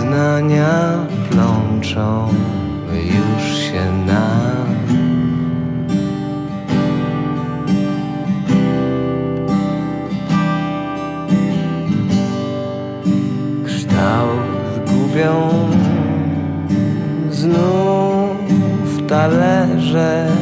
Doznania plączą już się nam. Kształt gubią znów talerze.